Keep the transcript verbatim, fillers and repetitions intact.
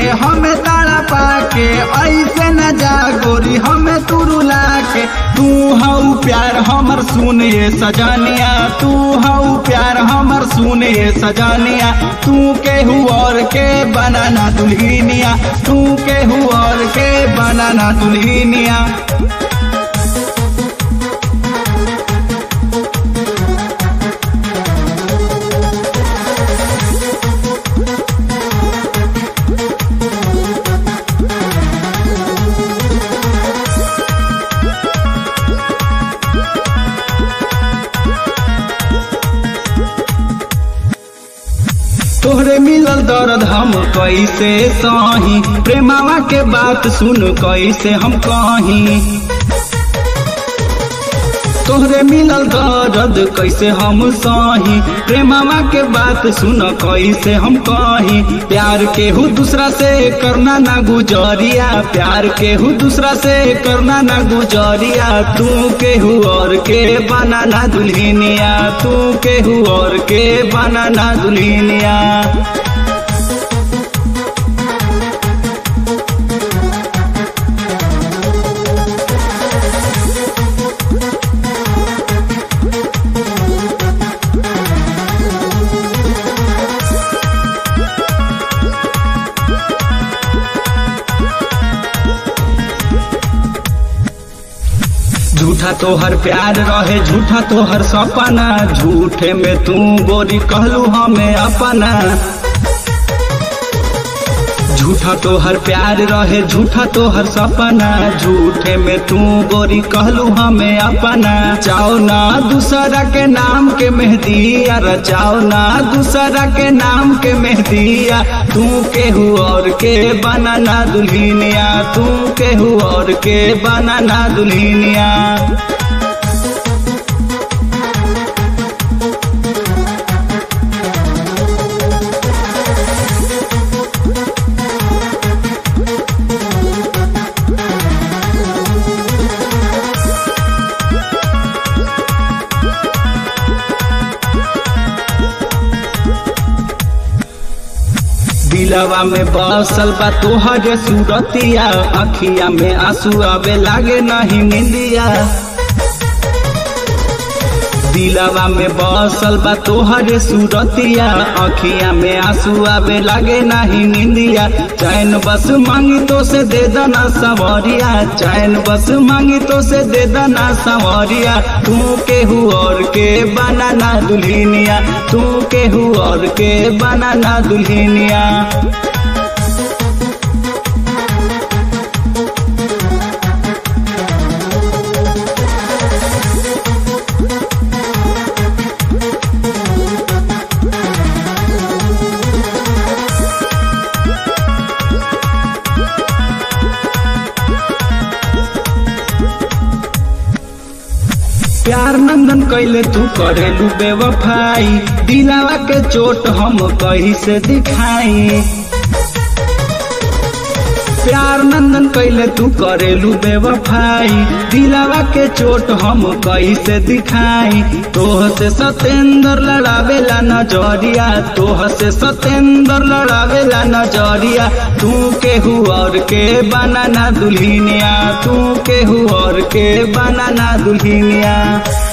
हमें ताड़ा पाके, ऐसे न जा गोरी हमें तू रुला के। तू हऊ प्यार हमर सुनिए सजानिया, तू हऊ प्यार हमर सुनिए सजानिया। तू केहू और के बनाना दुल्हनिया, तू केहू और के बनाना दुल्हनिया। तोहरे मिलल दर्द हम कैसे सही, प्रेमावा के बात सुन कैसे हम कहीं। तोहरे मिलल दर्द कैसे हम सही, प्रेमावा के बात सुन कैसे हम कहीं। प्यार केहू दूसरा से करना ना गुजरिया, प्यार केहू दूसरा से करना ना गुजरिया। तू केहू और के बनाना दुल्हनिया, तू केहू और के बनाना दुल्हनिया। झूठा तोहर प्यार रहे, झूठा तोहर सपना, झूठे में तू गोरी कहलू हमें अपना। झूठा तोहर प्यार रहे, झूठा तोहर सपना, झूठे में तू गोरी कहलू हमें अपना। चाओ ना दूसरा के नाम के मेहदिया, रचाओ ना दूसरा के नाम के मेहदिया। तू केहू और के बनाना दुल्हनिया, तू केहू और के बनाना दुल्हनिया। दिलवा में बसल बा तोहरे सूरतिया, अखिया में आंसू आवे लागे नहीं निंदिया। दिलवा में बसल बा तोहरे सूरतिया, अखिया में आंसू आवे लागे नहीं निंदिया। चैन बस मांगी तो से दे दना सवरिया, चैन बस मांगी तो से दे दना सवरिया। तू केहू और के बनाना दुल्हनिया, तू केहू और के बनाना दुल्हनिया। प्यार नंदन कैले तू करेलू बेवफाई, दिलावा के चोट हम कहीं से दिखाई। प्यार नंदन कैले तू करेलू बेवफाई, दिलावा के चोट हम कहीं से दिखाई। तोह से सतेंद्र लड़ावेला नजरिया, तोह से सतेंद्र लड़ावेला नजरिया। तू केहू और के बनाना दुल्हनिया, तू केहू और के बनाना दुल्हनिया।